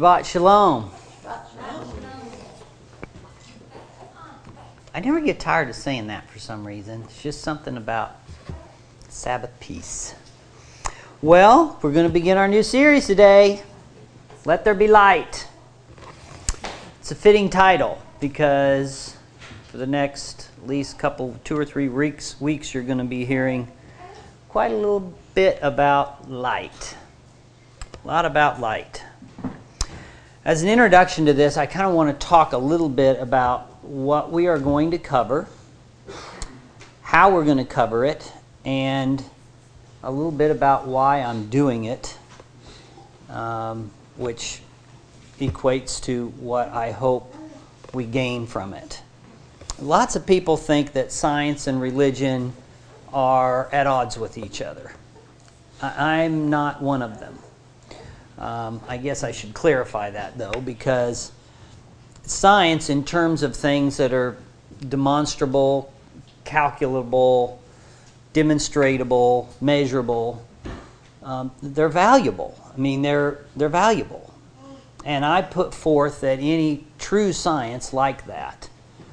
Shabbat Shalom. I never get tired of saying that for some reason. It's just something about Sabbath peace. Well, we're going to begin our new series today. Let There Be Light. It's a fitting title because for the next at least 2 or 3 weeks you're going to be hearing quite a little bit about light. A lot about light. As an introduction to this, I kind of want to talk a little bit about what we are going to cover, how we're going to cover it, and a little bit about why I'm doing it, which equates to what I hope we gain from it. Lots of people think that science and religion are at odds with each other. I'm not one of them. I guess I should clarify that, though, because science, in terms of things that are demonstrable, calculable, demonstratable, measurable, they're valuable. I mean, they're valuable. And I put forth that any true science like that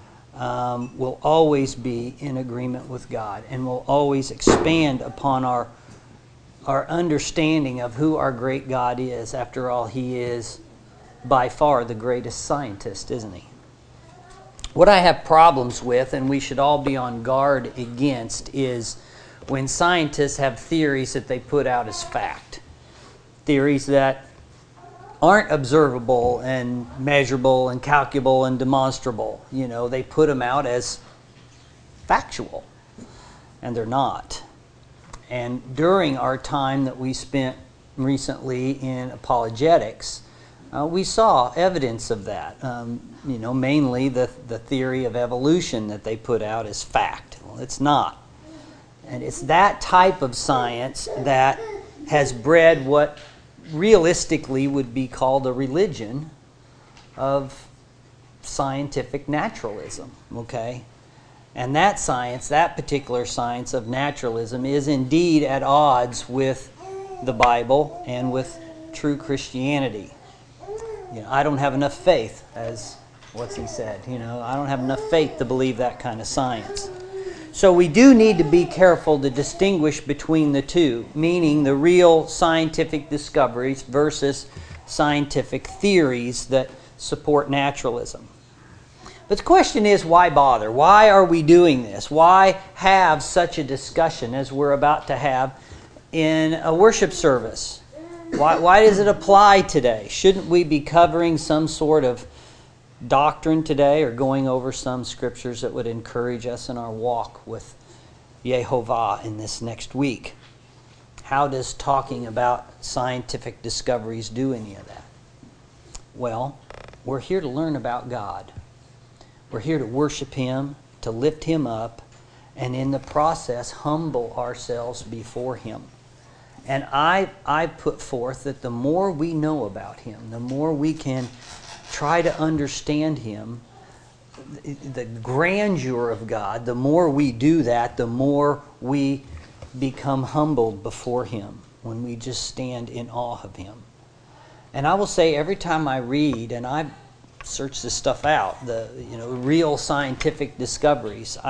will always be in agreement with God and will always expand upon our understanding of who our great God is. After all, He is by far the greatest scientist, isn't He? What I have problems with, and we should all be on guard against, is when scientists have theories that they put out as fact. Theories that aren't observable and measurable and calculable and demonstrable. You know, they put them out as factual, and they're not. And during our time that we spent recently in apologetics, we saw evidence of that. Mainly the theory of evolution that they put out as fact. Well, it's not. And it's that type of science that has bred what realistically would be called a religion of scientific naturalism, okay? And that science, that particular science of naturalism, is indeed at odds with the Bible and with true Christianity. I don't have enough faith, as what's he said. I don't have enough faith to believe that kind of science. So we do need to be careful to distinguish between the two, meaning the real scientific discoveries versus scientific theories that support naturalism. But the question is, why bother? Why are we doing this? Why have such a discussion as we're about to have in a worship service? Why does it apply today? Shouldn't we be covering some sort of doctrine today or going over some scriptures that would encourage us in our walk with Yehovah in this next week? How does talking about scientific discoveries do any of that? Well, we're here to learn about God. We're here to worship Him, to lift Him up, and in the process humble ourselves before Him. And I put forth that the more we know about Him, the more we can try to understand Him, the grandeur of God, the more we do that, the more we become humbled before Him when we just stand in awe of Him. And I will say, every time I read, and I search this stuff out, the real scientific discoveries,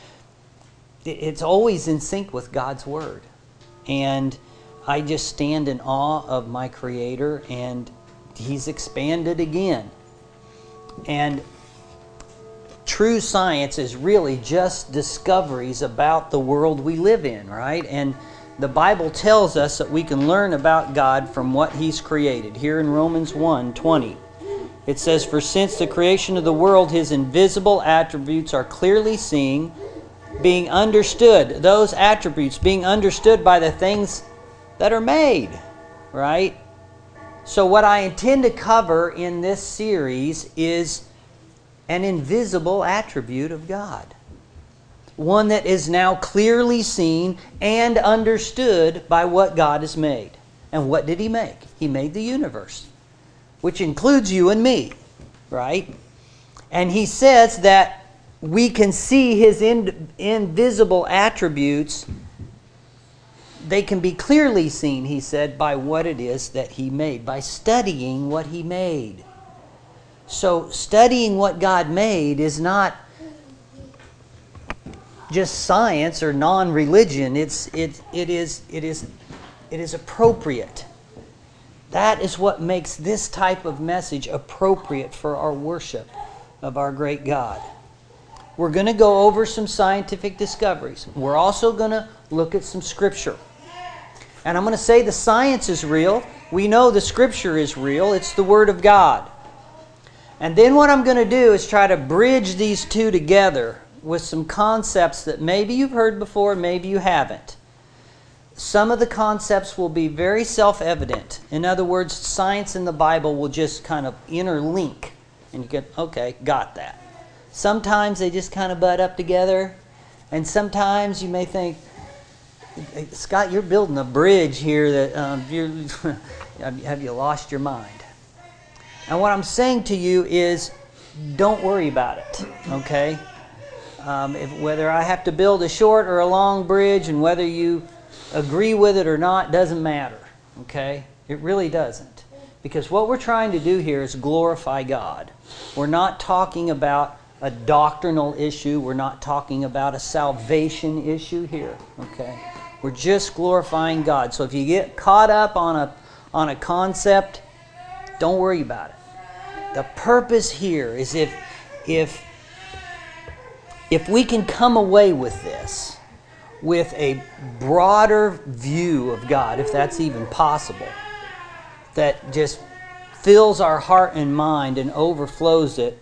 it's always in sync with God's Word. And I just stand in awe of my Creator, and He's expanded again. And true science is really just discoveries about the world we live in, right? And the Bible tells us that we can learn about God from what He's created. Here in Romans 1:20, it says, "For since the creation of the world, His invisible attributes are clearly seen, being understood." Those attributes being understood by the things that are made, right? So what I intend to cover in this series is an invisible attribute of God. One that is now clearly seen and understood by what God has made. And what did He make? He made the universe, which includes you and me, right? And He says that we can see His invisible attributes they can be clearly seen, he said, by what it is that he made, by studying what he made. So studying what God made is not just science or non-religion. It is appropriate. That is what makes this type of message appropriate for our worship of our great God. We're going to go over some scientific discoveries. We're also going to look at some Scripture. And I'm going to say the science is real. We know the Scripture is real. It's the Word of God. And then what I'm going to do is try to bridge these two together with some concepts that maybe you've heard before, maybe you haven't. Some of the concepts will be very self-evident. In other words, science and the Bible will just kind of interlink. And you get, okay, got that. Sometimes they just kind of butt up together. And sometimes you may think, hey, Scott, you're building a bridge here that have you lost your mind? And what I'm saying to you is, don't worry about it, okay? Whether I have to build a short or a long bridge, and whether you agree with it or not, doesn't matter, okay? It really doesn't. Because what we're trying to do here is glorify God. We're not talking about a doctrinal issue. We're not talking about a salvation issue here, okay? We're just glorifying God. So if you get caught up on a concept, don't worry about it. The purpose here is if we can come away with this, with a broader view of God, if that's even possible, that just fills our heart and mind and overflows it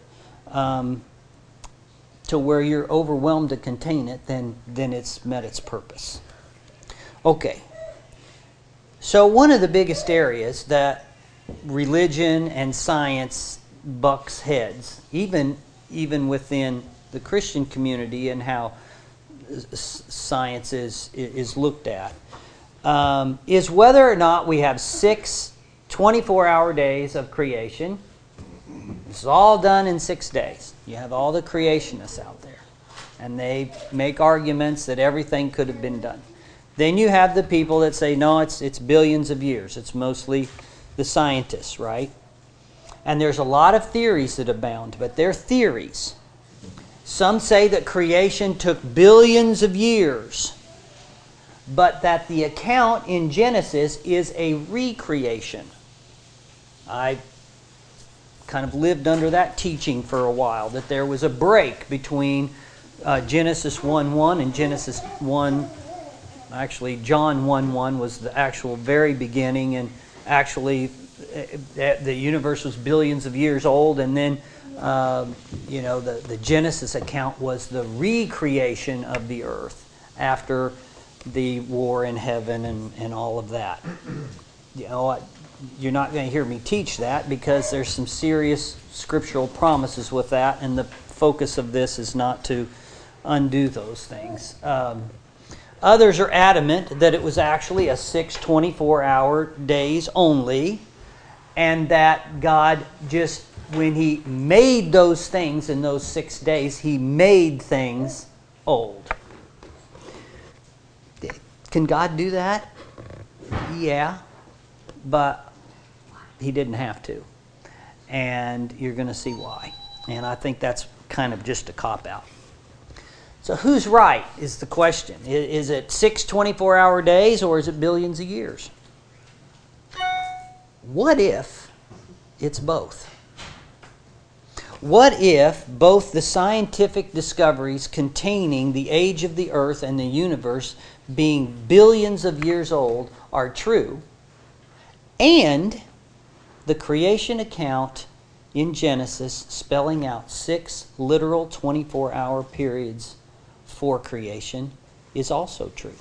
to where you're overwhelmed to contain it, then it's met its purpose. Okay. So one of the biggest areas that religion and science bucks heads, even within the Christian community and how science is looked at, is whether or not we have 6 24-hour days of creation. This is all done in 6 days. You have all the creationists out there, and they make arguments that everything could have been done. Then you have the people that say, no, it's billions of years. It's mostly the scientists, right? And there's a lot of theories that abound, but they're theories. Some say that creation took billions of years, but that the account in Genesis is a recreation. I kind of lived under that teaching for a while, that there was a break between Genesis 1:1 and Genesis 1. Actually, John 1:1 was the actual very beginning, and actually the universe was billions of years old, and then the Genesis account was the recreation of the earth after the war in heaven and all of that. You're not going to hear me teach that, because there's some serious scriptural promises with that, and the focus of this is not to undo those things. Others are adamant that it was actually a 6 24-hour days only, and that God just, when He made those things in those 6 days, He made things old. Can God do that? Yeah, but He didn't have to. And you're going to see why. And I think that's kind of just a cop-out. So who's right is the question. Is it 6 24-hour days, or is it billions of years? What if it's both? What if both the scientific discoveries containing the age of the earth and the universe being billions of years old are true, and the creation account in Genesis spelling out 6 literal 24-hour periods for creation is also true?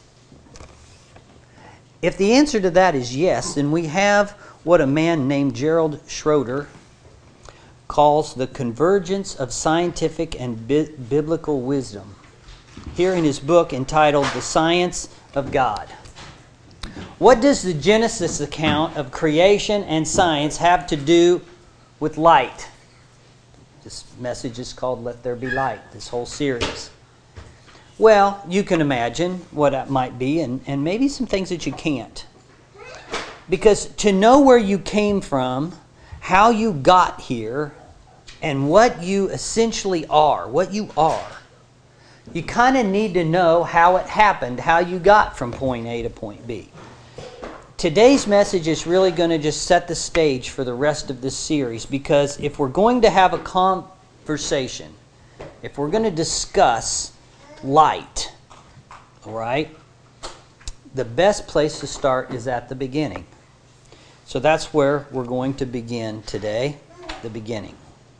If the answer to that is yes, then we have what a man named Gerald Schroeder calls the convergence of scientific and biblical wisdom, here in his book entitled The Science of God. What does the Genesis account of creation and science have to do with light? This message is called Let There Be Light, this whole series. Well, you can imagine what that might be, and maybe some things that you can't. Because to know where you came from, how you got here, and what you essentially are, what you are, you kind of need to know how it happened, how you got from point A to point B. Today's message is really going to just set the stage for the rest of this series, because if we're going to have a conversation, if we're going to discuss light, all right, the best place to start is at the beginning. So that's where we're going to begin today, the beginning.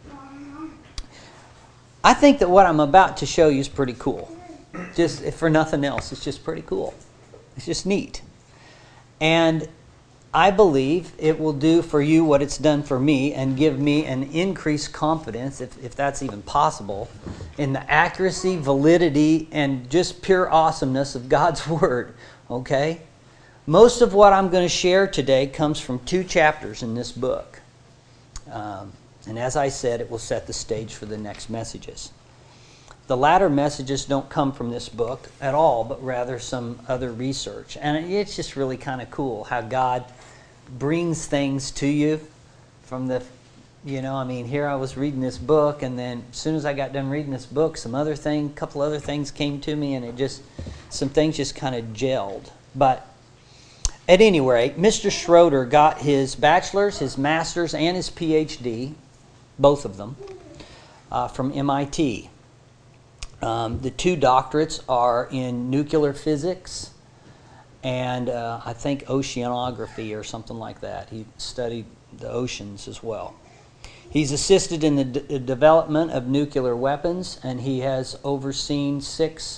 I think that what I'm about to show you is pretty cool. Just if for nothing else, it's just pretty cool. It's just neat. And I believe it will do for you what it's done for me and give me an increased confidence, if that's even possible, in the accuracy, validity, and just pure awesomeness of God's Word. Okay? Most of what I'm going to share today comes from 2 chapters in this book. And as I said, it will set the stage for the next messages. The latter messages don't come from this book at all, but rather some other research. And it's just really kind of cool how God brings things to you from the, here I was reading this book, and then as soon as I got done reading this book, a couple other things came to me, and some things just kind of gelled. But at any rate, Mr. Schroeder got his bachelor's, his master's, and his PhD, both of them, from MIT. The 2 doctorates are in nuclear physics and I think oceanography or something like that. He studied the oceans as well. He's assisted in the development of nuclear weapons, and he has overseen 6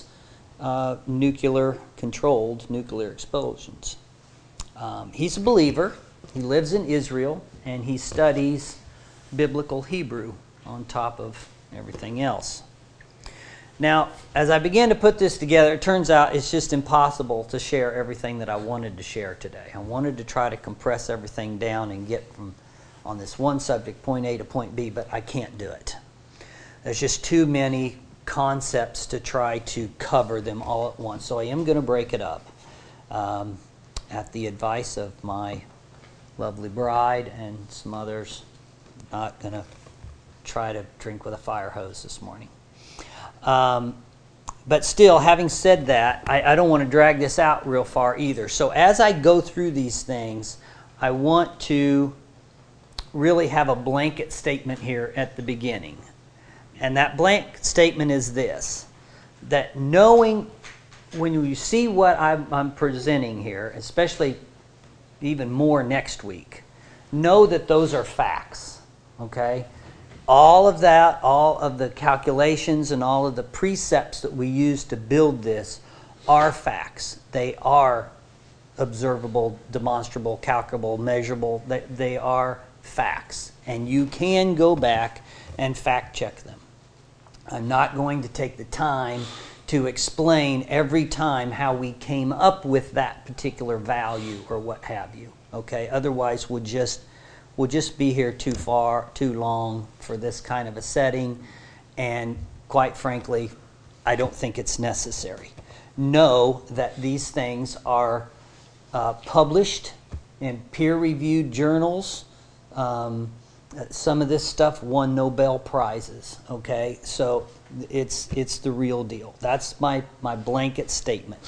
controlled nuclear explosions. He's a believer. He lives in Israel, and he studies biblical Hebrew on top of everything else. Now, as I began to put this together, it turns out it's just impossible to share everything that I wanted to share today. I wanted to try to compress everything down and get from on this one subject, point A to point B, but I can't do it. There's just too many concepts to try to cover them all at once, so I am going to break it up at the advice of my lovely bride and some others. Not going to try to drink with a fire hose this morning. But still, having said that, I don't want to drag this out real far either. So as I go through these things, I want to really have a blanket statement here at the beginning. And that blank statement is this, that knowing when you see what I'm presenting here, especially even more next week, know that those are facts, okay? All of that, all of the calculations and all of the precepts that we use to build this are facts. They are observable, demonstrable, calculable, measurable. They are facts. And you can go back and fact check them. I'm not going to take the time to explain every time how we came up with that particular value or what have you. Okay? Otherwise, we'll just be here too long for this kind of a setting, and quite frankly, I don't think it's necessary. Know that these things are published in peer-reviewed journals. Some of this stuff won Nobel Prizes, okay? So it's the real deal. That's my blanket statement.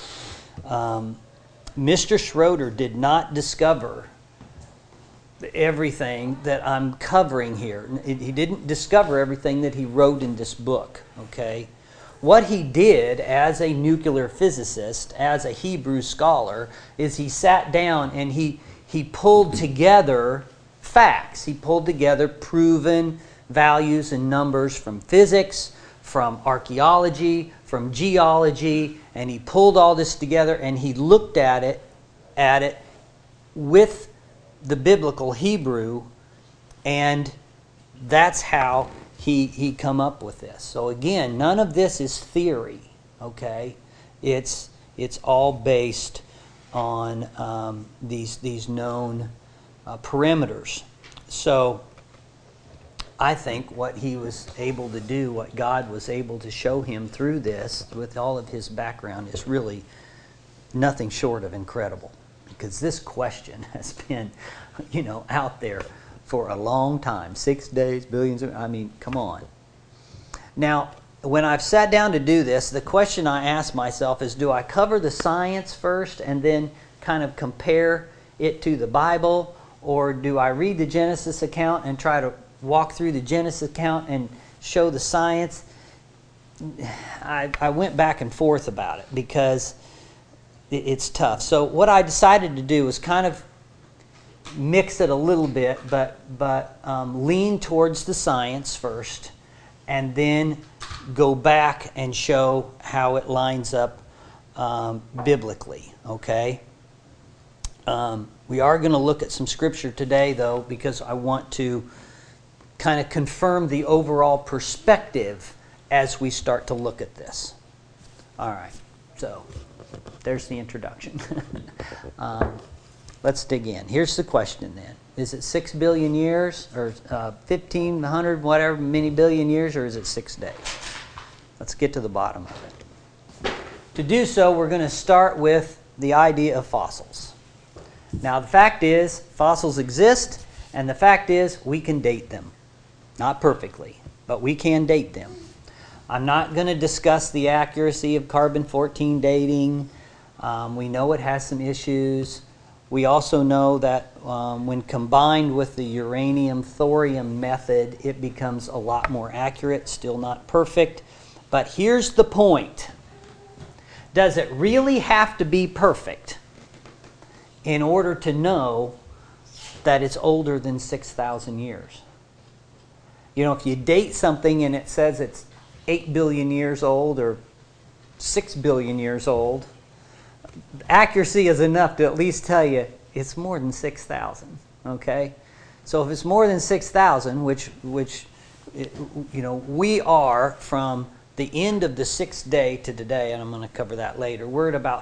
Mr. Schroeder did not discover everything that I'm covering here. He didn't discover everything that he wrote in this book, okay? What he did as a nuclear physicist, as a Hebrew scholar, is he sat down and he pulled together facts. He pulled together proven values and numbers from physics, from archaeology, from geology, and he pulled all this together and he looked at it with the biblical Hebrew, and that's how he come up with this. So again, none of this is theory, okay? It's all based on these known perimeters. So I think what he was able to do, what God was able to show him through this, with all of his background, is really nothing short of incredible. Because this question has been, out there for a long time. 6 days, billions of, come on. Now, when I've sat down to do this, the question I ask myself is, do I cover the science first and then kind of compare it to the Bible? Or do I read the Genesis account and try to walk through the Genesis account and show the science? I went back and forth about it because it's tough. So what I decided to do was kind of mix it a little bit, but lean towards the science first, and then go back and show how it lines up biblically. Okay. We are going to look at some scripture today, though, because I want to kind of confirm the overall perspective as we start to look at this. All right, so there's the introduction. Let's dig in. Here's the question then. Is it 6 billion years, or 1,500, whatever, many billion years, or is it 6 days? Let's get to the bottom of it. To do so, we're going to start with the idea of fossils. Now, the fact is, fossils exist, and the fact is, we can date them. Not perfectly, but we can date them. I'm not going to discuss the accuracy of carbon-14 dating. We know it has some issues. We also know that when combined with the uranium-thorium method, it becomes a lot more accurate, still not perfect. But here's the point. Does it really have to be perfect in order to know that it's older than 6,000 years? If you date something and it says it's 8 billion years old or 6 billion years old, accuracy is enough to at least tell you it's more than 6,000. Okay? So if it's more than 6,000, which we are from the end of the 6th day to today, and I'm going to cover that later, we're at about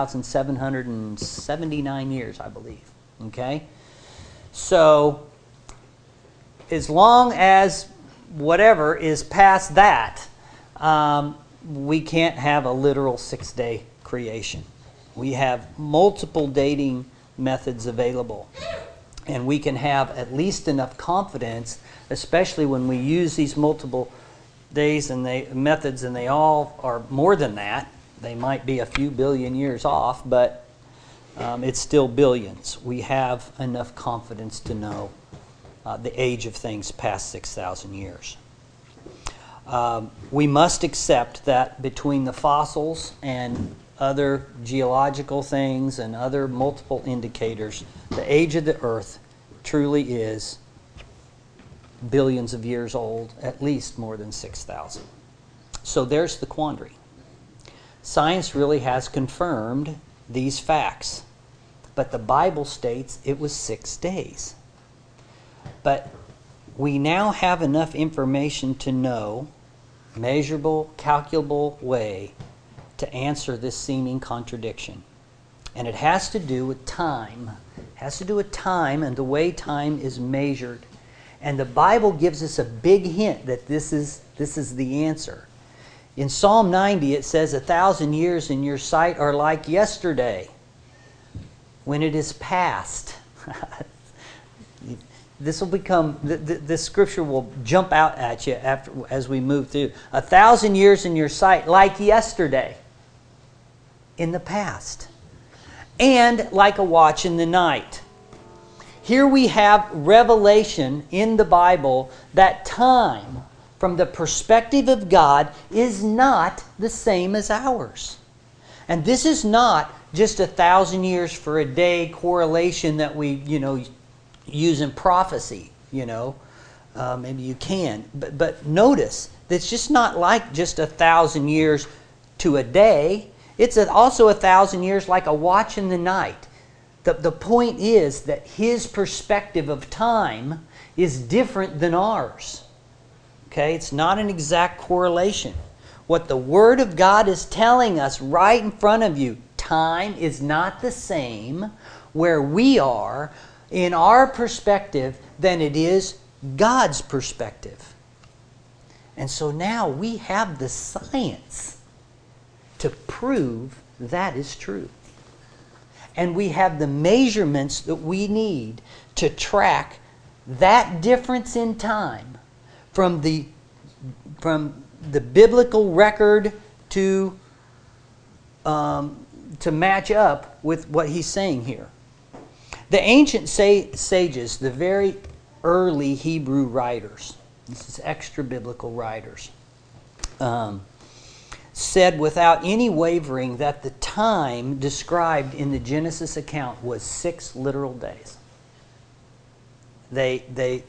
5,779 years, I believe. Okay? So as long as whatever is past that, we can't have a literal 6-day creation. We have multiple dating methods available, and we can have at least enough confidence, especially when we use these multiple days and methods, and they all are more than that. They might be a few billion years off, but it's still billions. We have enough confidence to know the age of things past 6,000 years. We must accept that between the fossils and other geological things and other multiple indicators, the age of the earth truly is billions of years old, at least more than 6,000. So there's the quandary. Science really has confirmed these facts, but the Bible states it was 6 days. But we now have enough information to know, measurable, calculable way to answer this seeming contradiction. And it has to do with time. It has to do with time and the way time is measured. And the Bible gives us a big hint that this is the answer. In Psalm 90 it says, 1,000 years in your sight are like yesterday when it is past. This will become, this scripture will jump out at you as we move through. 1,000 years in your sight like yesterday in the past, and like a watch in the night. Here we have revelation in the Bible that time, from the perspective of God, is not the same as ours. And this is not just 1,000 years for a day correlation that we, use in prophecy. Maybe you can. But notice, that's just not like just 1,000 years to a day. It's also 1,000 years like a watch in the night. The point is that his perspective of time is different than ours. Okay, it's not an exact correlation. What the Word of God is telling us right in front of you, time is not the same where we are in our perspective than it is God's perspective. And so now we have the science to prove that is true. And we have the measurements that we need to track that difference in time from the biblical record to match up with what he's saying here. The ancient sages, the very early Hebrew writers, this is extra biblical writers, said without any wavering that the time described in the Genesis account was 6 literal days. They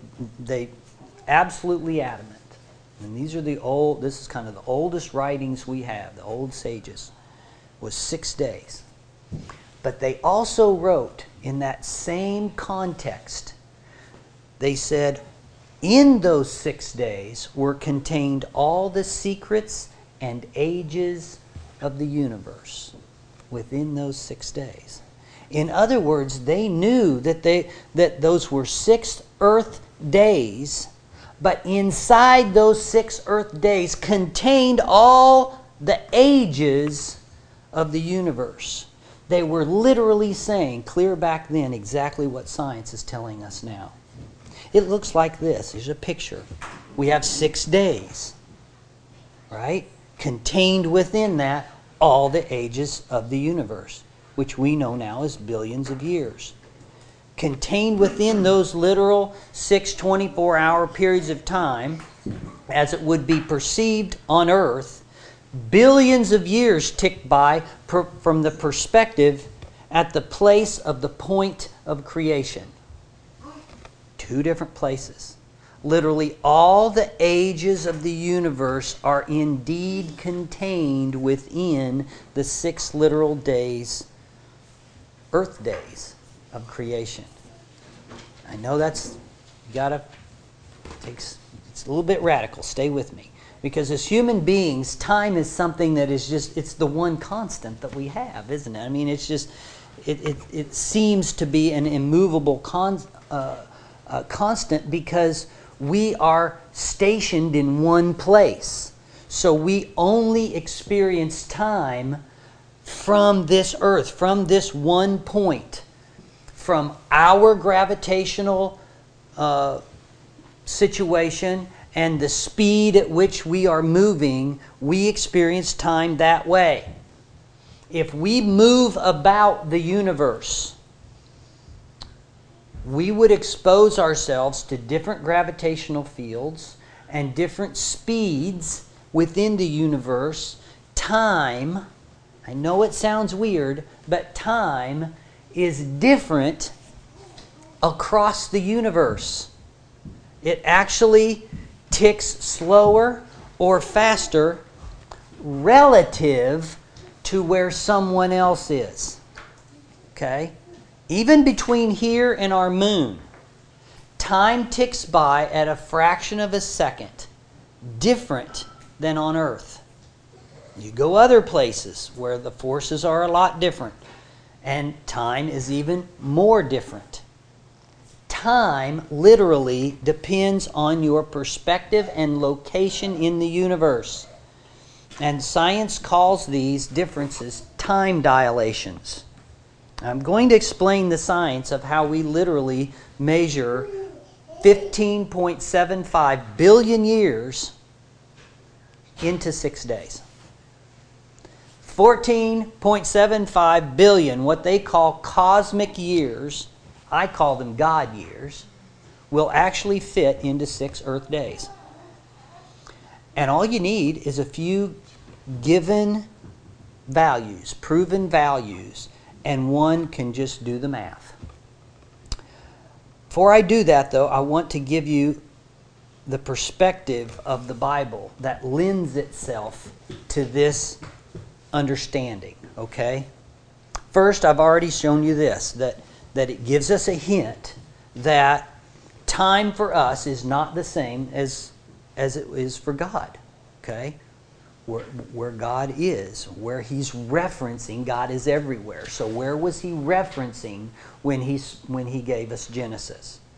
absolutely adamant. And these are this is kind of the oldest writings we have, the old sages, was 6 days. But they also wrote in that same context, they said, in those 6 days were contained all the secrets and ages of the universe within those 6 days. In other words, they knew that those were 6 earth days, but inside those 6 earth days contained all the ages of the universe. They were literally saying, clear back then, exactly what science is telling us now. It looks like this. Here's a picture. We have 6 days, right? Contained within that, all the ages of the universe, which we know now as billions of years. Contained within those literal 6 24-hour periods of time, as it would be perceived on Earth, billions of years ticked by from the perspective at the place of the point of creation. 2 different places. Literally all the ages of the universe are indeed contained within the 6 literal days, earth days of creation. I know it's a little bit radical. Stay with me. Because as human beings, time is something that is it's the one constant that we have, isn't it? I mean, it's just, it seems to be an immovable constant because we are stationed in one place. So we only experience time from this earth, from this one point, from our gravitational situation and the speed at which we are moving, we experience time that way. If we move about the universe, we would expose ourselves to different gravitational fields and different speeds within the universe. Time, I know it sounds weird, but time is different across the universe. It actually ticks slower or faster relative to where someone else is. Okay? Even between here and our moon, time ticks by at a fraction of a second, different than on Earth. You go other places where the forces are a lot different, and time is even more different. Time literally depends on your perspective and location in the universe. And science calls these differences time dilations. I'm going to explain the science of how we literally measure 15.75 billion years into 6 days. 14.75 billion, what they call cosmic years, I call them God years, will actually fit into 6 Earth days. And all you need is a few given values, proven values, and one can just do the math. Before I do that, though, I want to give you the perspective of the Bible that lends itself to this understanding, okay? First, I've already shown you this, that it gives us a hint that time for us is not the same as it is for God, okay? Where God is, where He's referencing, God is everywhere. So where was He referencing when He gave us Genesis?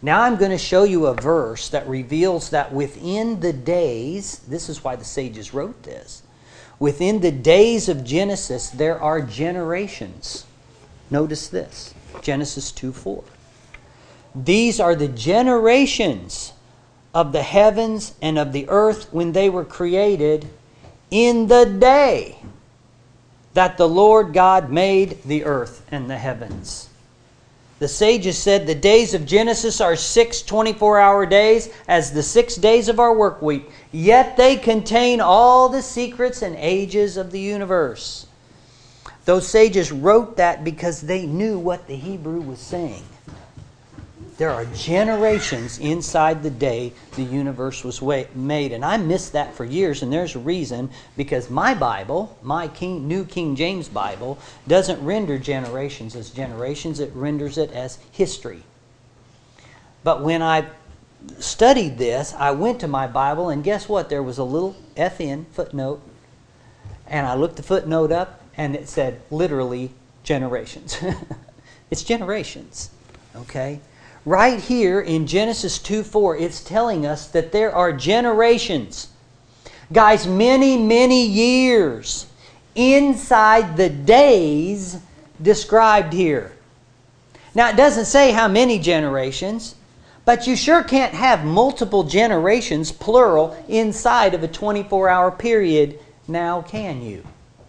Now I'm going to show you a verse that reveals that within the days, this is why the sages wrote this, within the days of Genesis there are generations. Notice this, Genesis 2:4. These are the generations of the heavens and of the earth when they were created in the day that the Lord God made the earth and the heavens. The sages said the days of Genesis are 6 24-hour days as the 6 days of our work week. Yet they contain all the secrets and ages of the universe. Those sages wrote that because they knew what the Hebrew was saying. There are generations inside the day the universe was made. And I missed that for years, and there's a reason. Because my Bible, my New King James Bible, doesn't render generations as generations. It renders it as history. But when I studied this, I went to my Bible, and guess what? There was a little FN, footnote. And I looked the footnote up, and it said literally generations. It's generations. Okay? Right here in Genesis 2:4, it's telling us that there are generations. Guys, many, many years inside the days described here. Now, it doesn't say how many generations, but you sure can't have multiple generations, plural, inside of a 24-hour period, now can you?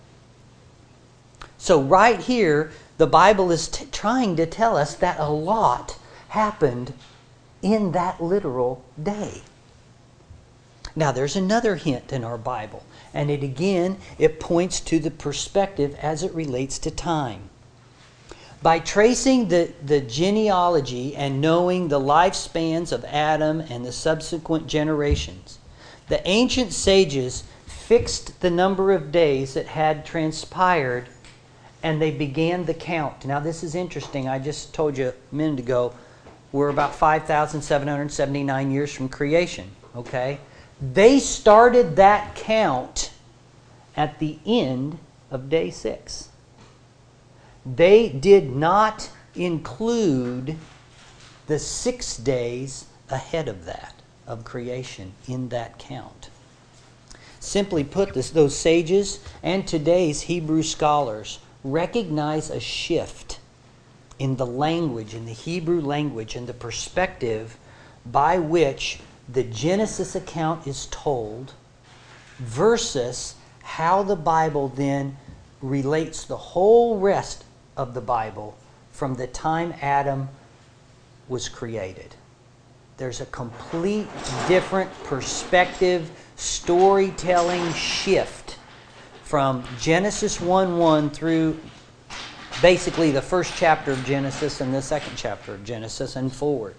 So right here, the Bible is trying to tell us that a lot happened in that literal day. Now there's another hint in our Bible, and it points to the perspective as it relates to time. By tracing the genealogy and knowing the lifespans of Adam and the subsequent generations, the ancient sages fixed the number of days that had transpired, and they began the count. Now this is interesting. I just told you a minute ago, we're about 5,779 years from creation, okay? They started that count at the end of day 6. They did not include the 6 days ahead of that, of creation, in that count. Simply put, those sages and today's Hebrew scholars recognize a shift in the language, in the Hebrew language, and the perspective by which the Genesis account is told versus how the Bible then relates the whole rest of the Bible from the time Adam was created. There's a complete different perspective, storytelling shift from Genesis 1:1 through basically the first chapter of Genesis and the second chapter of Genesis and forward.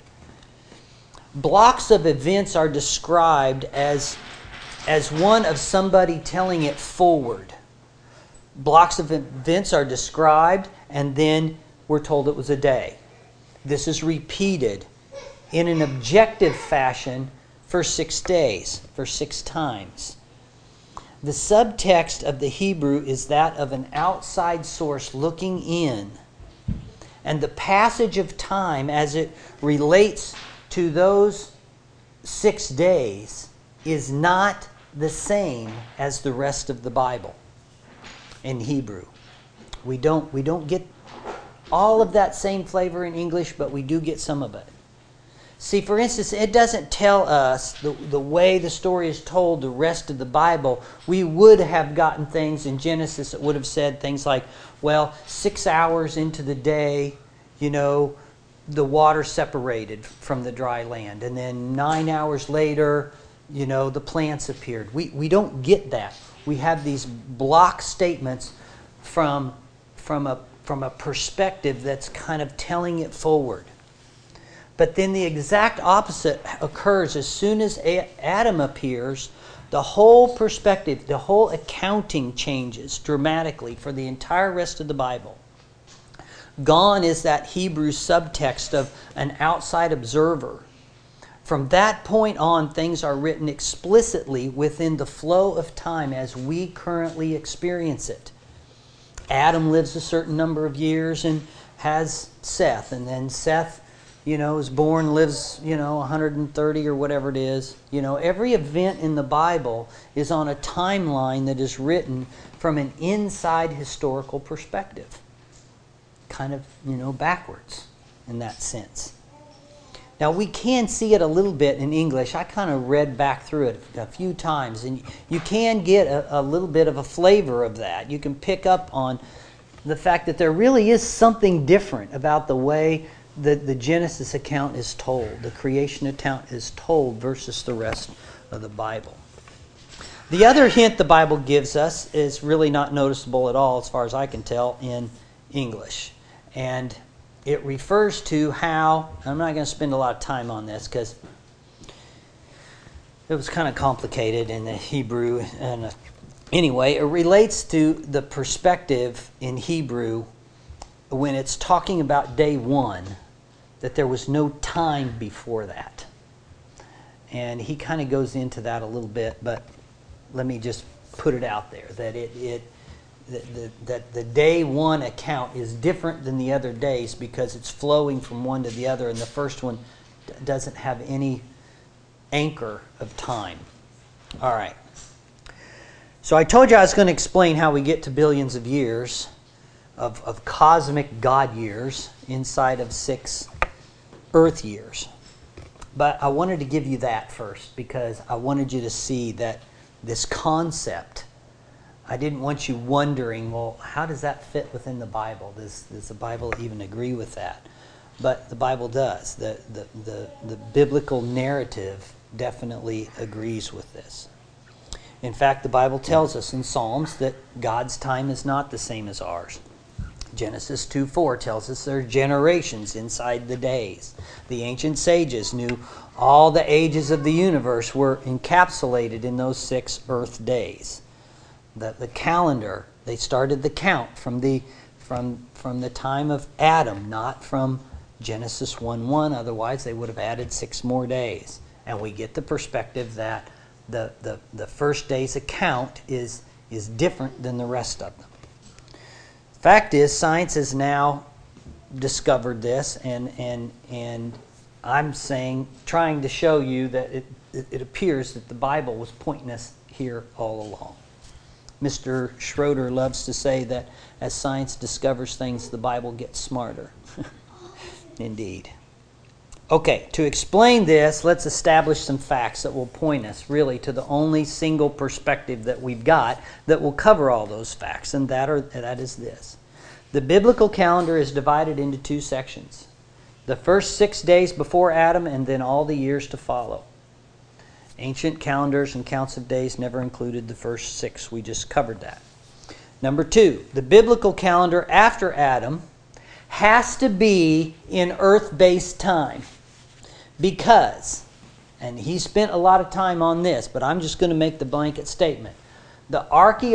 Blocks of events are described as one of somebody telling it forward. Blocks of events are described, and then we're told it was a day. This is repeated in an objective fashion for 6 days, for 6 times. The subtext of the Hebrew is that of an outside source looking in. And the passage of time as it relates to those 6 days is not the same as the rest of the Bible in Hebrew. We don't get all of that same flavor in English, but we do get some of it. See, for instance, it doesn't tell us the way the story is told the rest of the Bible. We would have gotten things in Genesis that would have said things like, well, 6 hours into the day, the water separated from the dry land. And then 9 hours later, the plants appeared. We don't get that. We have these block statements from a perspective that's kind of telling it forward. But then the exact opposite occurs as soon as Adam appears. The whole perspective, the whole accounting changes dramatically for the entire rest of the Bible. Gone is that Hebrew subtext of an outside observer. From that point on, things are written explicitly within the flow of time as we currently experience it. Adam lives a certain number of years and has Seth, and then Seth is born, lives, 130 or whatever it is. Every event in the Bible is on a timeline that is written from an inside historical perspective. Kind of, backwards in that sense. Now, we can see it a little bit in English. I kind of read back through it a few times, and you can get a little bit of a flavor of that. You can pick up on the fact that there really is something different about the way the Genesis account is told, the creation account is told versus the rest of the Bible. The other hint the Bible gives us is really not noticeable at all, as far as I can tell, in English. And it refers to how, I'm not going to spend a lot of time on this because it was kind of complicated in the Hebrew. And anyway, it relates to the perspective in Hebrew when it's talking about day one, that there was no time before that. And he kind of goes into that a little bit, but let me just put it out there, that that the day one account is different than the other days because it's flowing from one to the other, and the first one doesn't have any anchor of time. All right. So I told you I was going to explain how we get to billions of years of cosmic God years inside of 6 Earth years. But I wanted to give you that first because I wanted you to see that this concept, I didn't want you wondering, well, how does that fit within the Bible? Does the Bible even agree with that? But the Bible does. The biblical narrative definitely agrees with this. In fact, the Bible tells us in Psalms that God's time is not the same as ours. Genesis 2:4 tells us there are generations inside the days. The ancient sages knew all the ages of the universe were encapsulated in those 6 earth days. The calendar, they started the count from the time of Adam, not from Genesis 1:1. Otherwise, they would have added 6 more days. And we get the perspective that the first day's account is different than the rest of them. Fact is, science has now discovered this, and I'm trying to show you that it appears that the Bible was pointing us here all along. Mr. Schroeder loves to say that as science discovers things, the Bible gets smarter. Indeed. Okay, to explain this, let's establish some facts that will point us really to the only single perspective that we've got that will cover all those facts, and that is this. The biblical calendar is divided into 2 sections. The first 6 days before Adam, and then all the years to follow. Ancient calendars and counts of days never included the first 6. We just covered that. Number 2, the biblical calendar after Adam has to be in earth-based time because, and he spent a lot of time on this, but I'm just going to make the blanket statement. The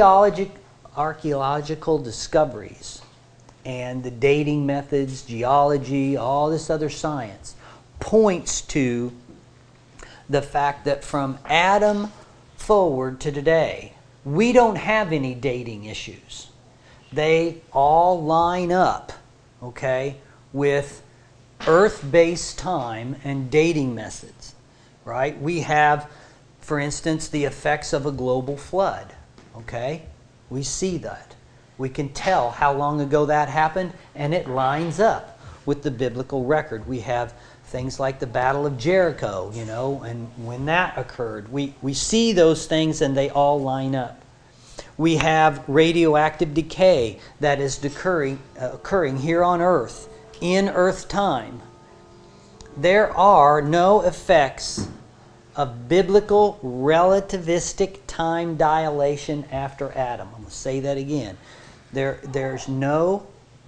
archaeological discoveries and the dating methods, geology, all this other science points to the fact that from Adam forward to today, we don't have any dating issues. They all line up, okay, with earth-based time and dating methods, right? We have, for instance, the effects of a global flood, okay? We see that. We can tell how long ago that happened, and it lines up with the biblical record. We have things like the Battle of Jericho, and when that occurred. We see those things and they all line up. We have radioactive decay that is occurring here on Earth, in Earth time. There are no effects of biblical relativistic time dilation after Adam. I'm going to say that again. There's no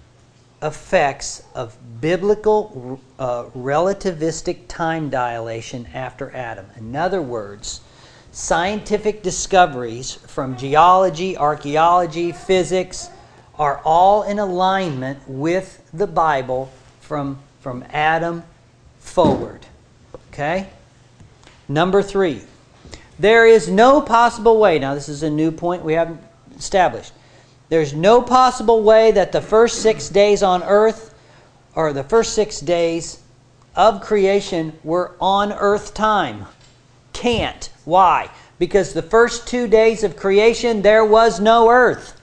effects of biblical relativistic time dilation after Adam. In other words, scientific discoveries from geology, archaeology, physics are all in alignment with the Bible from Adam forward. Okay? Number 3, there is no possible way, now this is a new point we haven't established, there's no possible way that the first 6 days on earth, or the first 6 days of creation were on earth time. Can't. Why? Because the first 2 days of creation, there was no earth.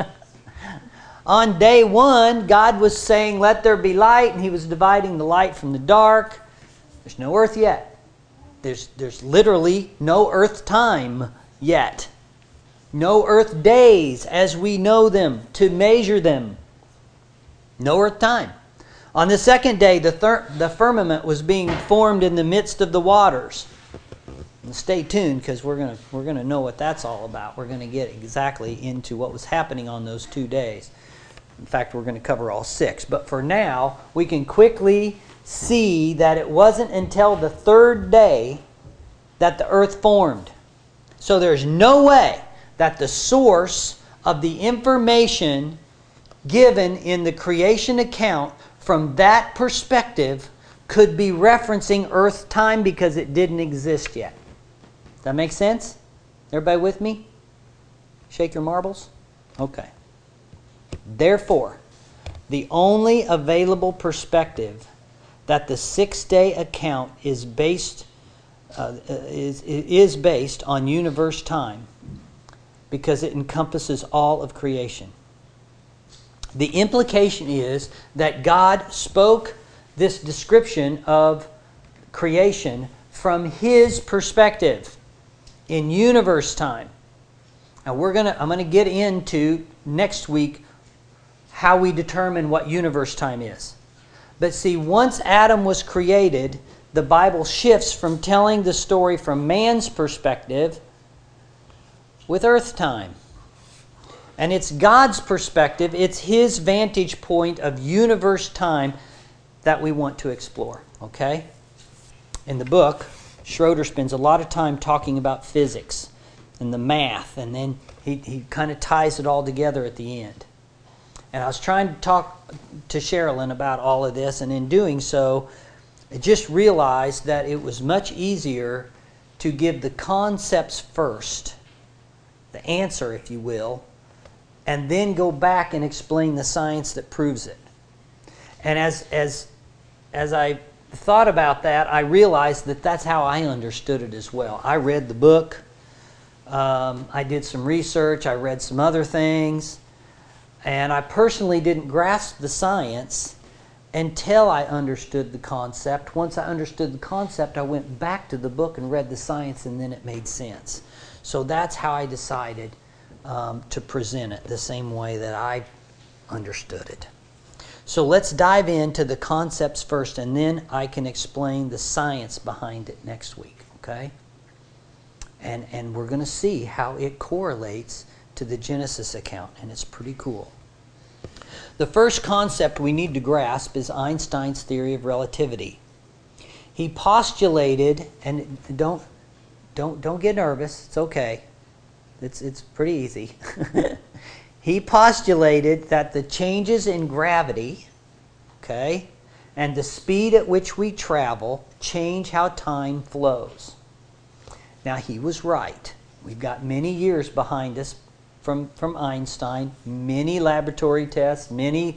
On day 1, God was saying, let there be light, and He was dividing the light from the dark. There's no earth yet. There's literally no earth time yet. No earth days as we know them, to measure them. No earth time. On the second day, the firmament was being formed in the midst of the waters. And stay tuned, because we're gonna know what that's all about. We're going to get exactly into what was happening on those 2 days. In fact, we're going to cover all 6. But for now, we can quickly see that it wasn't until the 3rd day that the earth formed. So there's no way that the source of the information given in the creation account from that perspective could be referencing earth time, because it didn't exist yet. Does that make sense? Everybody with me? Shake your marbles? Okay. Therefore, the only available perspective that the 6-day account is based on universe time, because it encompasses all of creation. The implication is that God spoke this description of creation from His perspective in universe time. Now I'm going to get into next week how we determine what universe time is. But see, once Adam was created, the Bible shifts from telling the story from man's perspective with earth time. And it's God's perspective, it's His vantage point of universe time that we want to explore. Okay? In the book, Schroeder spends a lot of time talking about physics and the math, and then he kind of ties it all together at the end. And I was trying to talk to Sherilyn about all of this, and in doing so, I just realized that it was much easier to give the concepts first, the answer, if you will, and then go back and explain the science that proves it. And as I thought about that, I realized that that's how I understood it as well. I read the book, I did some research, I read some other things, and I personally didn't grasp the science until I understood the concept. Once I understood the concept, I went back to the book and read the science, and then it made sense. So that's how I decided to present it, the same way that I understood it. So let's dive into the concepts first, and then I can explain the science behind it next week, okay? And we're going to see how it correlates to the Genesis account, and it's pretty cool. The first concept we need to grasp is Einstein's theory of relativity. He postulated, and don't get nervous, it's okay. It's pretty easy. He postulated that the changes in gravity, okay, and the speed at which we travel change how time flows. Now, he was right. We've got many years behind us from Einstein, many laboratory tests, many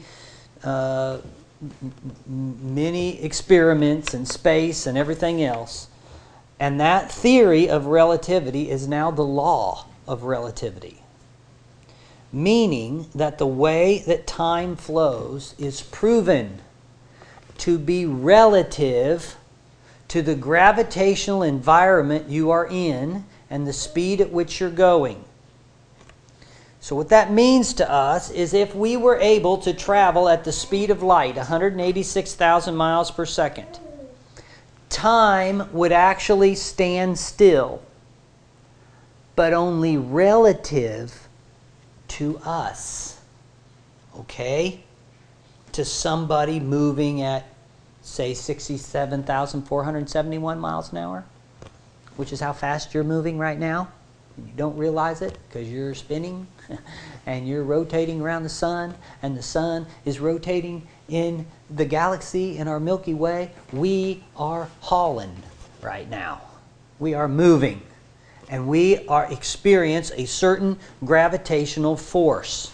experiments in space and everything else. And that theory of relativity is now the law of relativity, meaning that the way that time flows is proven to be relative to the gravitational environment you are in and the speed at which you're going. So what that means to us is if we were able to travel at the speed of light, 186,000 miles per second, time would actually stand still, but only relative to us. Okay? To somebody moving at, say, 67,471 miles an hour, which is how fast you're moving right now. You don't realize it because you're spinning and you're rotating around the sun, and the sun is rotating in the galaxy in our Milky Way. We are hauling right now. We are moving, and we are experience a certain gravitational force.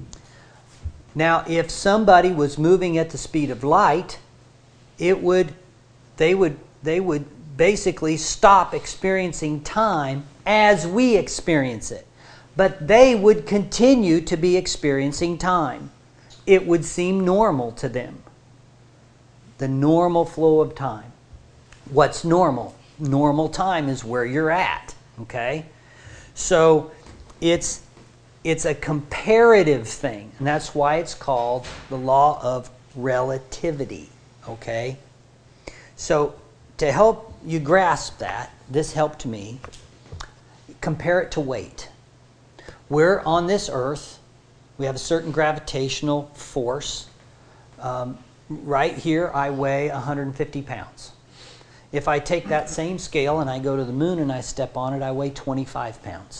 Now, if somebody was moving at the speed of light, it would they would basically stop experiencing time as we experience it. But they would continue to be experiencing time. It would seem normal to them. The normal flow of time. What's normal? Normal time is where you're at. Okay? So it's a comparative thing. And that's why it's called the law of relativity. Okay? So to help you grasp that, this helped me. Compare it to weight. We're on this earth. We have a certain gravitational force. Right here, I weigh 150 pounds. If I take that same scale and I go to the moon and I step on it, I weigh 25 pounds.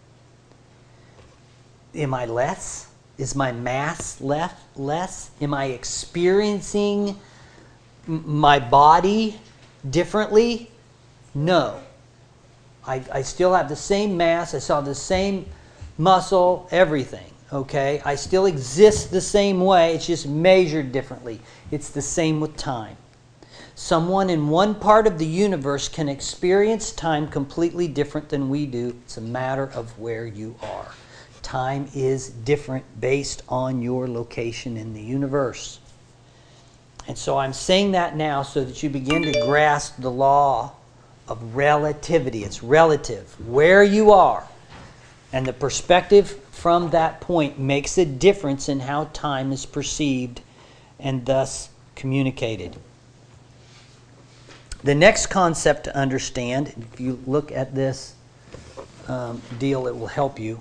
Am I less? Is my mass less? Am I experiencing my body differently? No. I still have the same mass. I still have the same muscle, everything. Okay? I still exist the same way. It's just measured differently. It's the same with time. Someone in one part of the universe can experience time completely different than we do. It's a matter of where you are. Time is different based on your location in the universe. And so I'm saying that now so that you begin to grasp the law of relativity. It's relative. Where you are. And the perspective from that point makes a difference in how time is perceived and thus communicated. The next concept to understand, if you look at this deal, it will help you,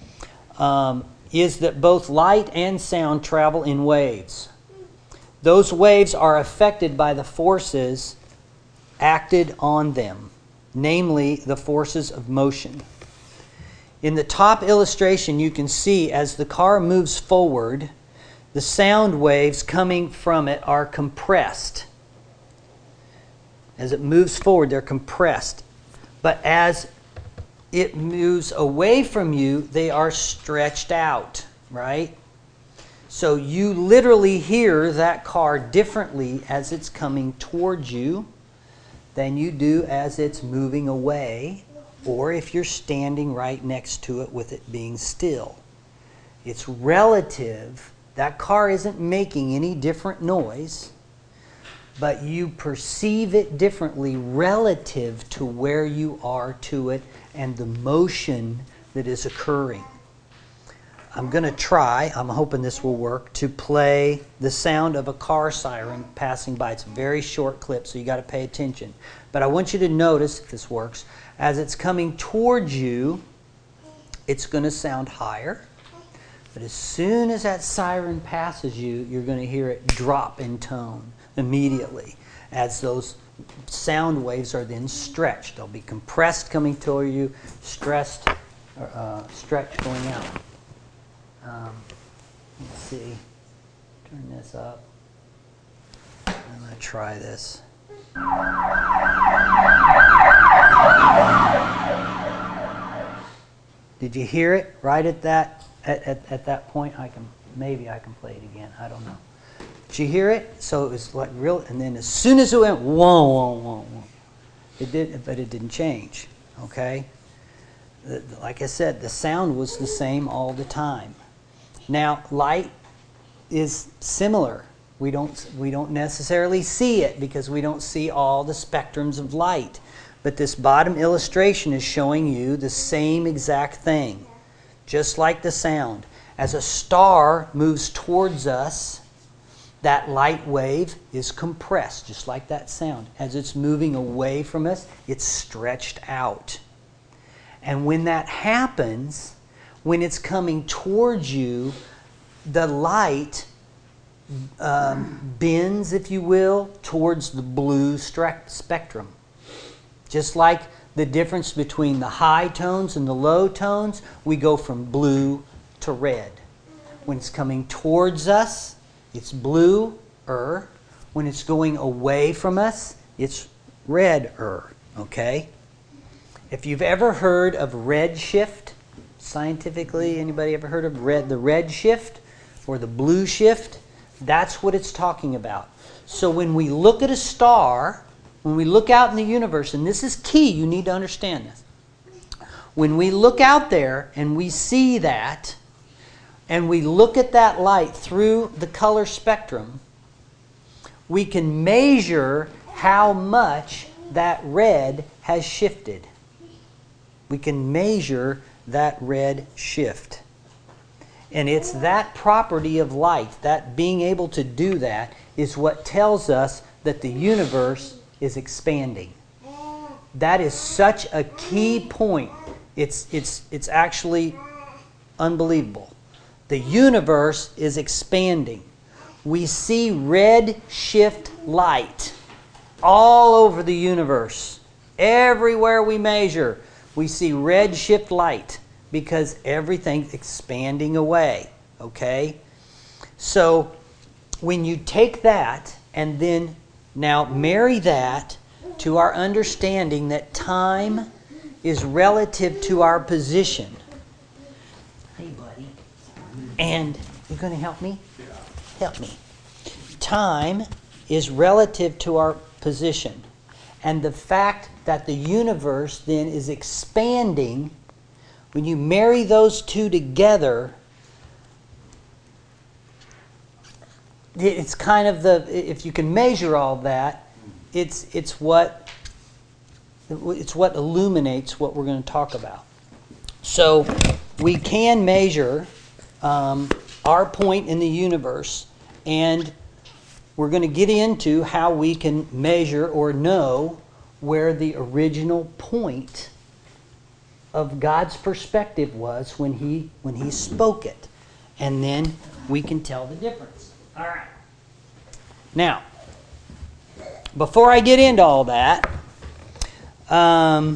is that both light and sound travel in waves. Those waves are affected by the forces acted on them, namely the forces of motion. In the top illustration, you can see as the car moves forward, the sound waves coming from it are compressed. As it moves forward, they're compressed. But as it moves away from you, they are stretched out, right? So you literally hear that car differently as it's coming towards you than you do as it's moving away, or if you're standing right next to it with it being still. It's relative. That car isn't making any different noise, but you perceive it differently relative to where you are to it and the motion that is occurring. I'm going to try, I'm hoping this will work, to play the sound of a car siren passing by. It's a very short clip, so you got to pay attention. But I want you to notice, if this works, as it's coming towards you, it's going to sound higher. But as soon as that siren passes you, you're going to hear it drop in tone immediately as those sound waves are then stretched. They'll be compressed coming toward you, stretched going out. Let's see. Turn this up. I'm going to try this. Did you hear it right at that point? Maybe I can play it again. I don't know. Did you hear it? So it was like real, and then as soon as it went whoa, whoa, whoa, whoa, it did, but it didn't change. Okay. Like I said, the sound was the same all the time. Now, light is similar. We don't necessarily see it because we don't see all the spectrums of light. But this bottom illustration is showing you the same exact thing, just like the sound. As a star moves towards us, that light wave is compressed, just like that sound. As it's moving away from us, it's stretched out. And when that happens, when it's coming towards you, the light bends, if you will, towards the blue spectrum. Just like the difference between the high tones and the low tones, we go from blue to red. When it's coming towards us, it's bluer. When it's going away from us, it's redder. Okay? If you've ever heard of redshift, scientifically, anybody ever heard of the red shift or the blue shift? That's what it's talking about. So when we look at a star, when we look out in the universe, and this is key, you need to understand this. When we look out there and we see that, and we look at that light through the color spectrum, we can measure how much that red has shifted. We can measure that red shift. And it's that property of light, that being able to do that, is what tells us that the universe is expanding. That is such a key point. It's actually unbelievable. The universe is expanding. We see red shift light all over the universe. Everywhere we measure, we see red shift light because everything's expanding away. Okay? So, when you take that and then now marry that to our understanding that time is relative to our position. Hey, buddy. And you going to help me? Help me. Time is relative to our position. And the fact that the universe then is expanding, when you marry those two together, it's kind of if you can measure all that, it's what illuminates what we're going to talk about. So we can measure our point in the universe, and we're going to get into how we can measure or know where the original point of God's perspective was when He spoke it, and then we can tell the difference. All right. Now, before I get into all that, I've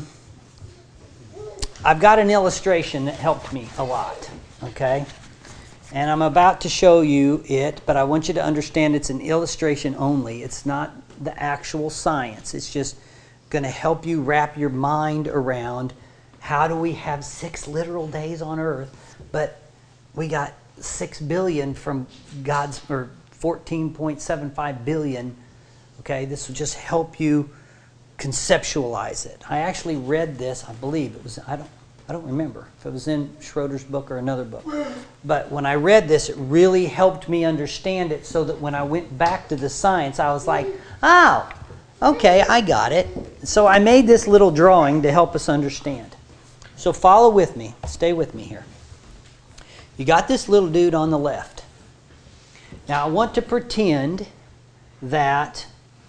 got an illustration that helped me a lot, okay? And I'm about to show you it, but I want you to understand it's an illustration only. It's not the actual science. It's just going to help you wrap your mind around how do we have 6 literal days on earth, but we got 6 billion from God's, or 14.75 billion. Okay, this will just help you conceptualize it. I actually read this, I believe it was, I don't remember if it was in Schroeder's book or another book. But when I read this, it really helped me understand it, so that when I went back to the science, I was like, oh, okay, I got it. So I made this little drawing to help us understand. So follow with me. Stay with me here. You got this little dude on the left. Now I want to pretend that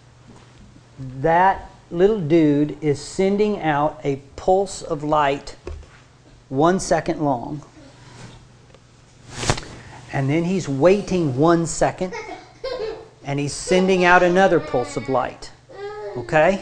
that little dude is sending out a pulse of light 1 second long. And then he's waiting 1 second. And he's sending out another pulse of light. Okay?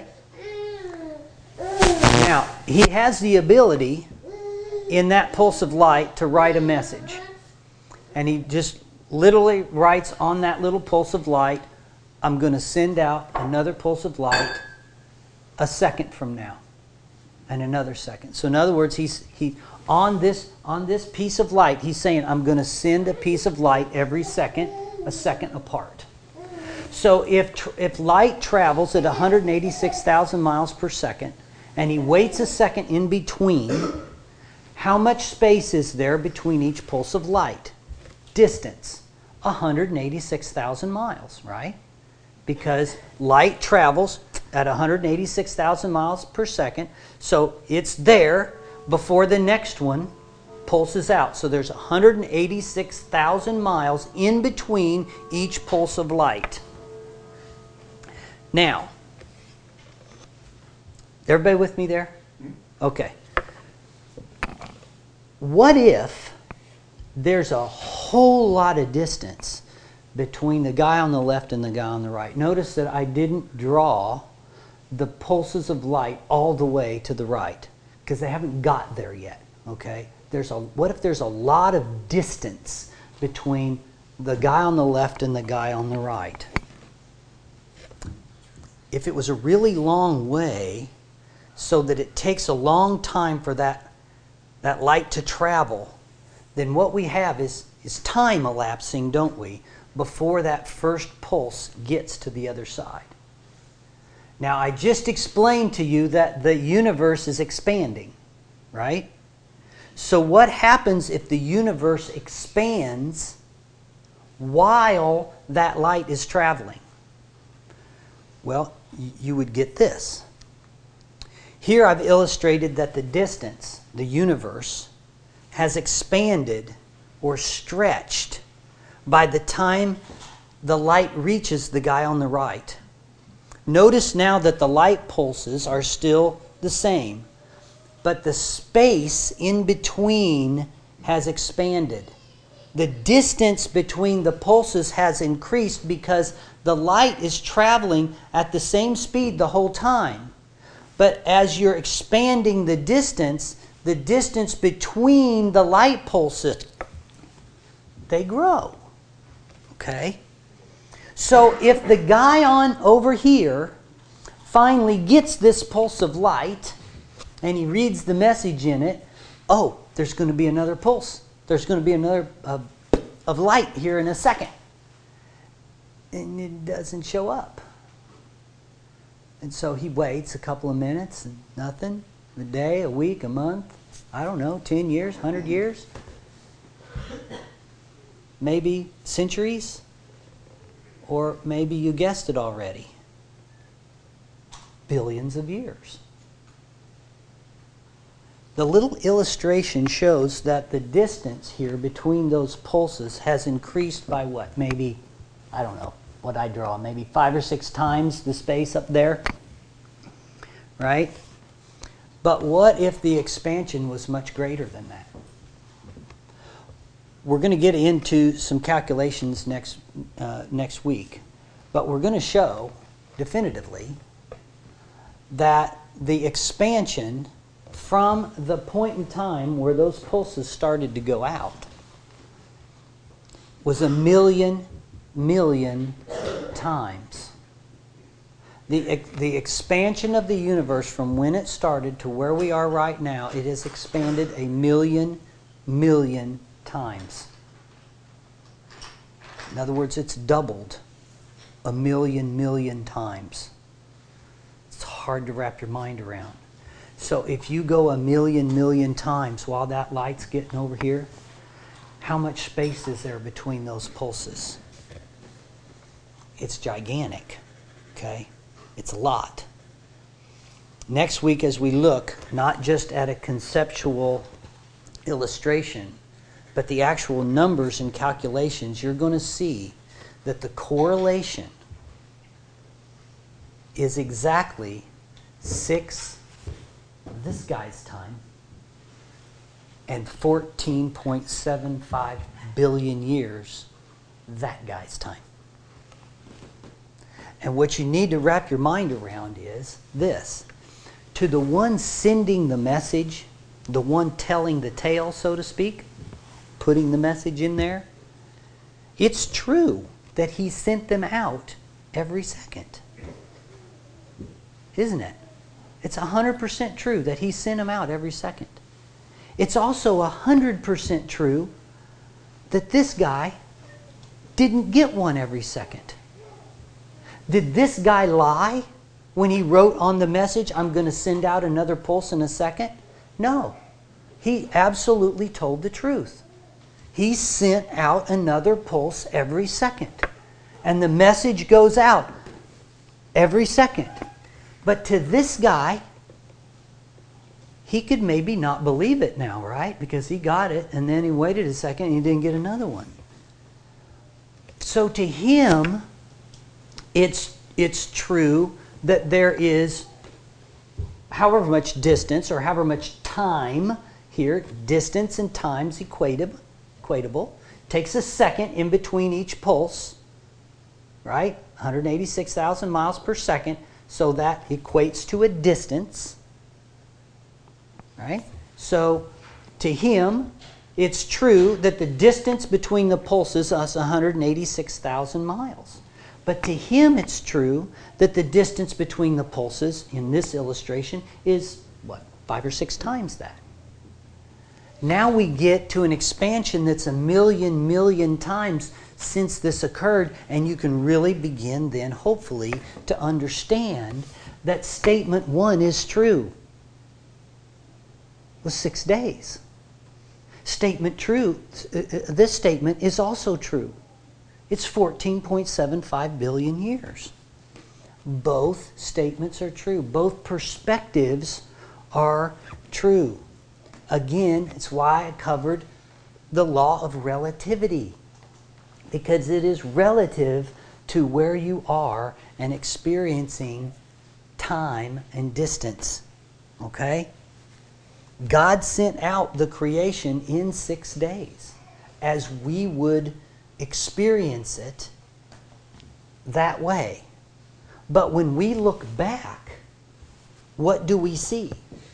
Now, he has the ability in that pulse of light to write a message. And he just literally writes on that little pulse of light, I'm going to send out another pulse of light a second from now. And another second. So in other words, he on this piece of light, he's saying, I'm going to send a piece of light every second, a second apart. So if light travels at 186,000 miles per second, and he waits a second in between, how much space is there between each pulse of light? Distance, 186,000 miles, right? Because light travels at 186,000 miles per second, so it's there before the next one pulses out. So there's 186,000 miles in between each pulse of light. Now, everybody with me there? Okay. What if there's a whole lot of distance between the guy on the left and the guy on the right? Notice that I didn't draw the pulses of light all the way to the right, because they haven't got there yet. Okay? What if there's a lot of distance between the guy on the left and the guy on the right? If it was a really long way, so that it takes a long time for that light to travel, then what we have is time elapsing, don't we, before that first pulse gets to the other side. Now, I just explained to you that the universe is expanding, right? So what happens if the universe expands while that light is traveling? Well, you would get this. Here I've illustrated that the distance, the universe, has expanded or stretched by the time the light reaches the guy on the right. Notice now that the light pulses are still the same, but the space in between has expanded. The distance between the pulses has increased because the light is traveling at the same speed the whole time. But as you're expanding the distance between the light pulses, they grow. Okay? So if the guy on over here finally gets this pulse of light and he reads the message in it, oh, there's going to be another pulse. There's going to be another of light here in a second. And it doesn't show up. And so he waits a couple of minutes and nothing. A day, a week, a month, I don't know, 10 years, 100 years. Maybe centuries. Or maybe you guessed it already. Billions of years. The little illustration shows that the distance here between those pulses has increased by what? Maybe, I don't know what I draw, maybe 5 or 6 times the space up there. Right? But what if the expansion was much greater than that? We're going to get into some calculations next week, but we're going to show definitively that the expansion from the point in time where those pulses started to go out was 1,000,000 times. The expansion of the universe from when it started to where we are right now, it has expanded 1,000,000 times. In other words, it's doubled 1,000,000 times. It's hard to wrap your mind around. So if you go 1,000,000 times while that light's getting over here, how much space is there between those pulses? It's gigantic, okay? It's a lot. Next week, as we look not just at a conceptual illustration, but the actual numbers and calculations, you're going to see that the correlation is exactly 6 this guy's time and 14.75 billion years that guy's time. And what you need to wrap your mind around is this. To the one sending the message, the one telling the tale, so to speak, putting the message in there, it's true that he sent them out every second. Isn't it? It's 100% true that he sent them out every second. It's also 100% true that this guy didn't get one every second. Did this guy lie when he wrote on the message, I'm going to send out another pulse in a second? No. He absolutely told the truth. He sent out another pulse every second. And the message goes out every second. But to this guy, he could maybe not believe it now, right? Because he got it, and then he waited a second and he didn't get another one. So to him, it's true that there is however much distance or however much time here, distance and time's equatable. Takes a second in between each pulse, right? 186,000 miles per second, so that equates to a distance, right? So to him, it's true that the distance between the pulses is 186,000 miles. But to him, it's true that the distance between the pulses in this illustration is, 5 or 6 times that. Now we get to an expansion that's 1,000,000 times since this occurred, and you can really begin then, hopefully, to understand that statement 1 is true. It was 6 days. Statement true, this statement is also true. It's 14.75 billion years. Both statements are true. Both perspectives are true. Again, it's why I covered the law of relativity, because it is relative to where you are and experiencing time and distance. Okay? God sent out the creation in 6 days as we would experience it that way. But when we look back, what do we see?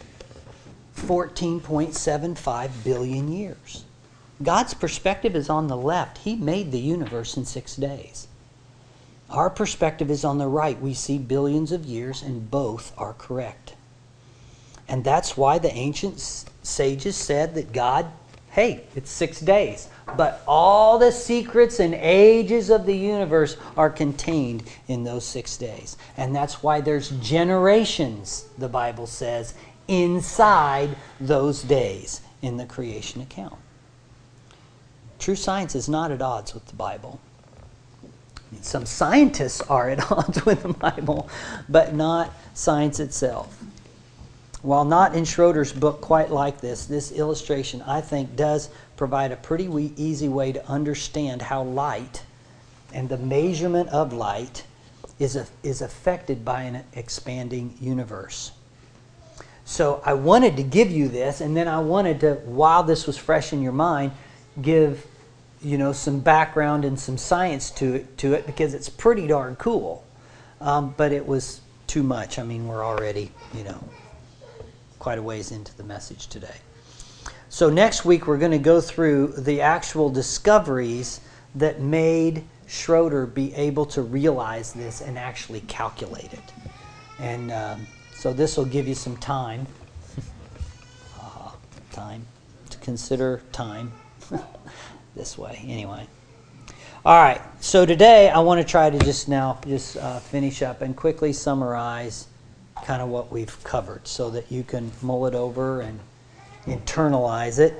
14.75 billion years. God's perspective is on the left. He made the universe in 6 days. Our perspective is on the right. We see billions of years, and both are correct. And that's why the ancient sages said that God, hey, it's 6 days. But all the secrets and ages of the universe are contained in those 6 days. And that's why there's generations, the Bible says, inside those days in the creation account. True science is not at odds with the Bible. Some scientists are at odds with the Bible, but not science itself. While not in Schroeder's book quite like this illustration, I think, does provide a pretty easy way to understand how light and the measurement of light is affected by an expanding universe. So I wanted to give you this, and then I wanted to, while this was fresh in your mind, give some background and some science to it because it's pretty darn cool. But it was too much. I mean, we're already, quite a ways into the message today. So next week we're going to go through the actual discoveries that made Schroeder be able to realize this and actually calculate it. And so this will give you some time. Time to consider time this way. Anyway. All right. So today I want to try to just finish up and quickly summarize kind of what we've covered so that you can mull it over and internalize it.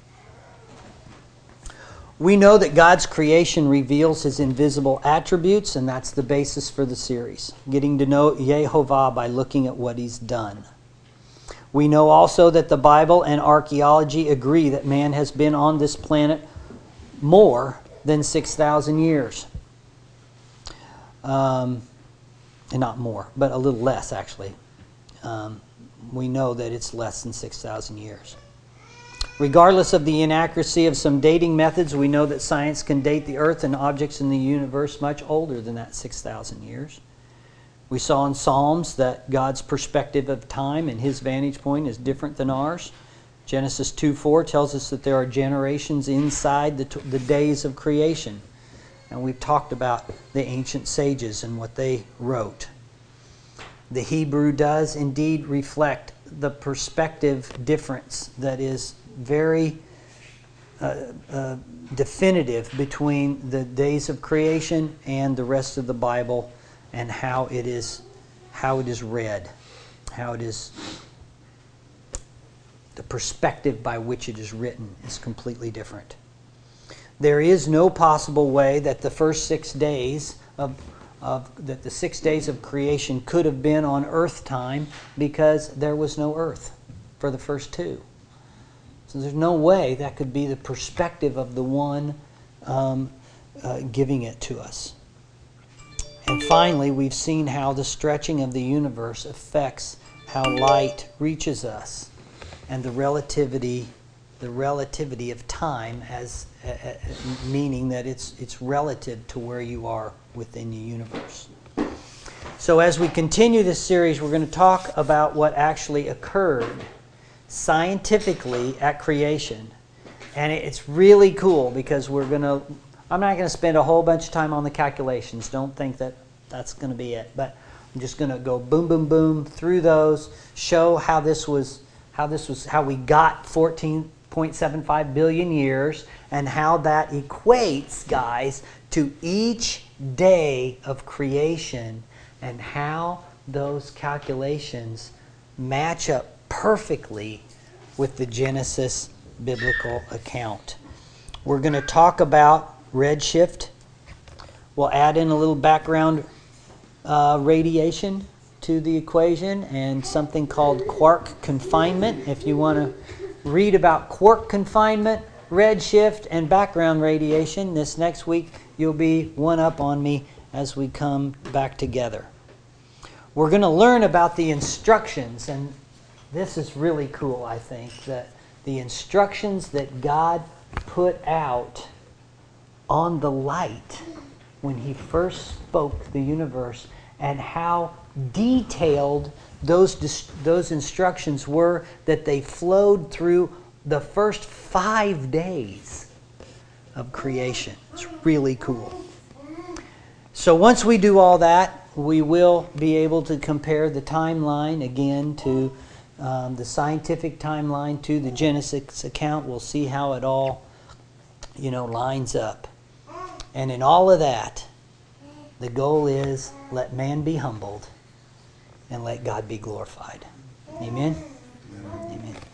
We know that God's creation reveals His invisible attributes, and that's the basis for the series. Getting to know Yehovah by looking at what He's done. We know also that the Bible and archaeology agree that man has been on this planet more than 6,000 years. And not more, but a little less actually. We know that it's less than 6,000 years. Regardless of the inaccuracy of some dating methods, we know that science can date the Earth and objects in the universe much older than that 6,000 years. We saw in Psalms that God's perspective of time and His vantage point is different than ours. Genesis 2:4 tells us that there are generations inside the days of creation. And we've talked about the ancient sages and what they wrote. The Hebrew does indeed reflect the perspective difference that is very definitive between the days of creation and the rest of the Bible, and how it is read, how it is, the perspective by which it is written is completely different. There is no possible way that the first 6 days that the 6 days of creation could have been on Earth time, because there was no Earth for the first 2. So there's no way that could be the perspective of the one giving it to us. And finally, we've seen how the stretching of the universe affects how light reaches us, and the relativity of time as meaning that it's relative to where you are within the universe. So as we continue this series, we're going to talk about what actually occurred scientifically at creation. And it's really cool because I'm not going to spend a whole bunch of time on the calculations. Don't think that that's going to be it. But I'm just going to go boom, boom, boom through those, show how we got 14.75 billion years, and how that equates, guys, to each day of creation, and how those calculations match up perfectly with the Genesis biblical account. We're going to talk about redshift. We'll add in a little background radiation to the equation and something called quark confinement. If you want to read about quark confinement, redshift, and background radiation, this next week you'll be one up on me as we come back together. We're going to learn about the instructions, and this is really cool, I think, that the instructions that God put out on the light when He first spoke the universe, and how detailed those instructions were, that they flowed through the first 5 days of creation. It's really cool. So once we do all that, we will be able to compare the timeline again to the scientific timeline to the Genesis account. We'll see how it all, lines up. And in all of that, the goal is let man be humbled and let God be glorified. Amen? Amen.